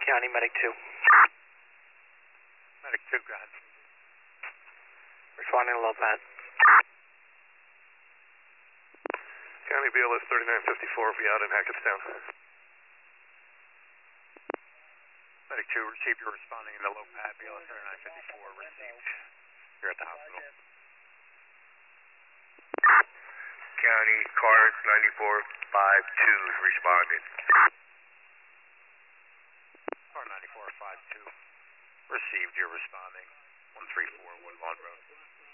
County, Medic 2. Medic 2, go ahead. Responding to low pad. County BLS 3954, be out in Hackettstown. Medic 2, received. You're responding in the low pad. BLS 3954, received. You're at the hospital. County, car 9452 is responding. Car 9452, received. You're responding. 134 Woodlawn Road.